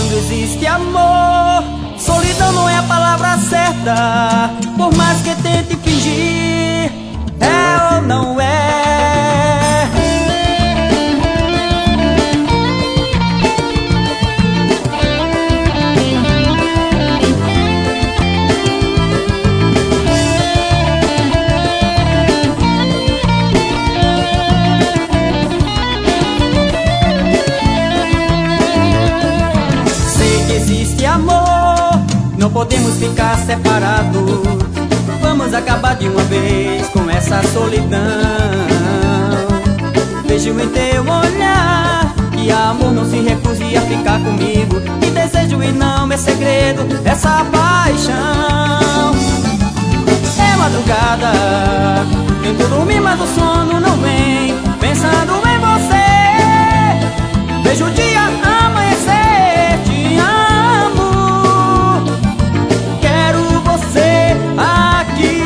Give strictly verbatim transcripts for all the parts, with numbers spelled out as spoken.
Quando existe amor, solidão não é a palavra certa. Por mais que tente fingir, é ou não é. Existe amor, não podemos ficar separados. Vamos acabar de uma vez com essa solidão. Vejo em teu olhar que amor não se recuse a ficar comigo. E desejo e não é segredo essa paixão. É madrugada, tento dormir mas o sono não vem. Pensando em você, vejo o dia amanhecer. Te amo, quero você aqui.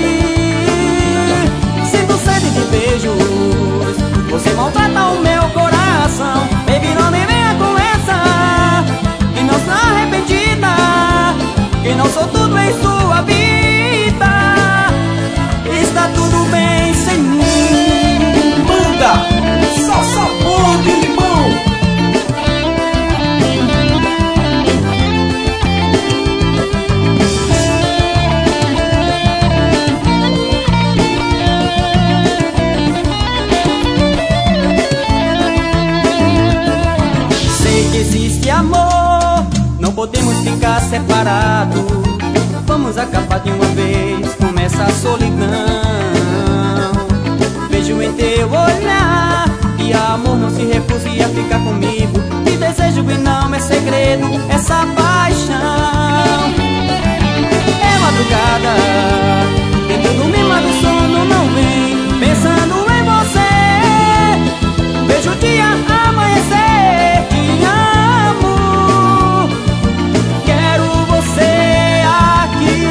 Sinto sede de beijos, você maltrata o meu coração. Baby, não me venha com essa, que não está arrependida, que não sou tudo em sua vida. Está tudo bem sem mim. Manda só sabor de limão. Existe amor, não podemos ficar separados. Vamos acabar de uma vez com essa solidão. Vejo em teu olhar que amor não se recuse a ficar comigo. E desejo e não é segredo essa paixão. É madrugada, tento dormir mas o sono não vem. Pensando em você, vejo o dia amanhecer. Te amo, quero você aqui.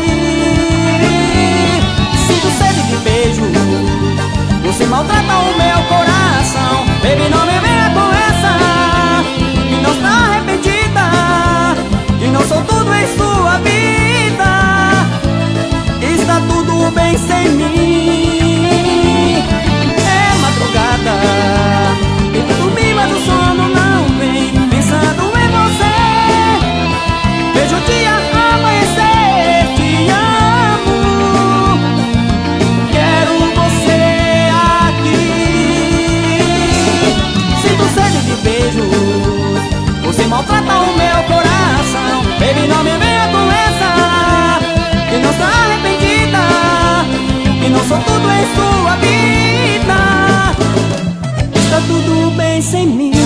Sinto sede de beijo, você maltrata o meu coração. Baby, não me venha com essa, que não está arrependida, que não sou tudo em sua vida. Está tudo bem sem mim. É madrugada, tento dormir mas o sono não vem. Pensando em você, vejo o dia amanhecer. Te amo, quero você aqui. Sinto sede de beijos, você maltrata o meu coração. Baby, não me venha com essa, que não está arrependida, que não sou tudo em sua vida. Está tudo bem sem mim.